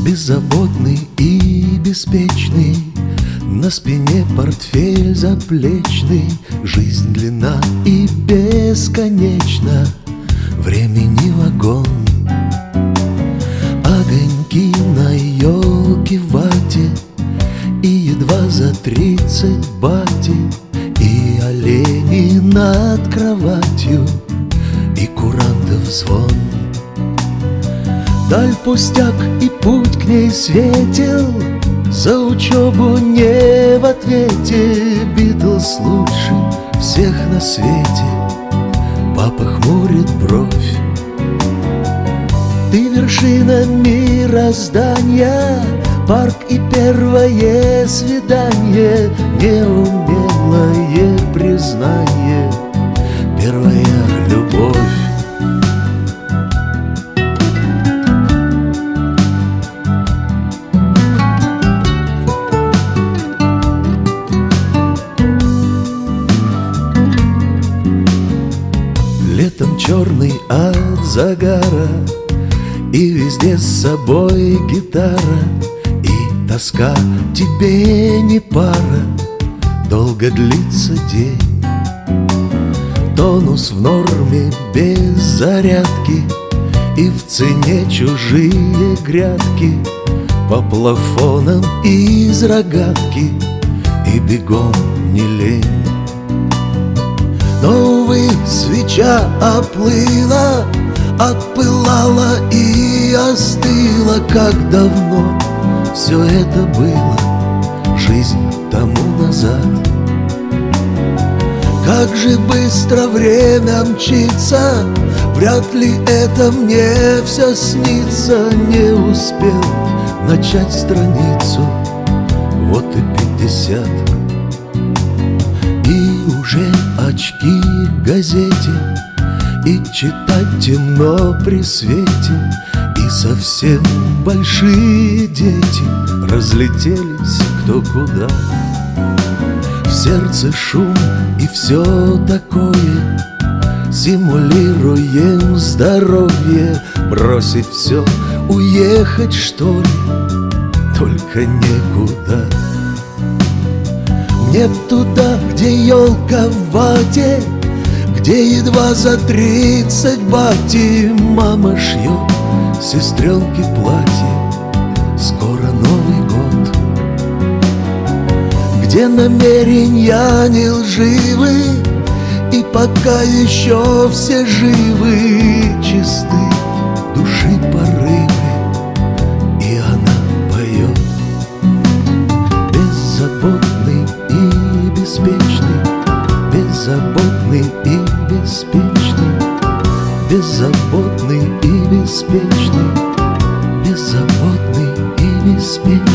Беззаботный и беспечный, на спине портфель заплечный. Жизнь длинна и бесконечна, времени вагон. Огоньки на елке в вате, и едва за 30 бати, и олени над кроватью, и курантов звон. Даль пустяк, и путь к ней светил, за учебу не в ответе. Битлз лучше всех на свете, папа хмурит бровь. Ты вершина мироздания, парк и первое свидание, неумелое признание, первая любовь. Летом черный от загара, и везде с собой гитара, и тоска тебе не пара. Долго длится день, тонус в норме без зарядки, и в цене чужие грядки, по плафонам из рогатки, и бегом не лень. Но, увы, свеча оплыла, отпылала и остыла. Как давно все это было, жизнь тому назад. Как же быстро время мчится, вряд ли это мне все снится. Не успел начать страницу, вот и 50. И уже очки к газете, и читать темно при свете, и совсем большие дети разлетелись кто куда. В сердце шум и все такое, симулируем здоровье. Бросить все, уехать что ли, только некуда. Мне туда, где елка в вате, где едва за 30 бати. Мама шьет сестренке платье, скоро Новый год. Где намерения не лживы, и пока еще все живы, чисты души порывы, и она поет. Беззаботный и беспечный, беззаботный и беспечный, беззаботный и беспечный, беззаботный и беспечный.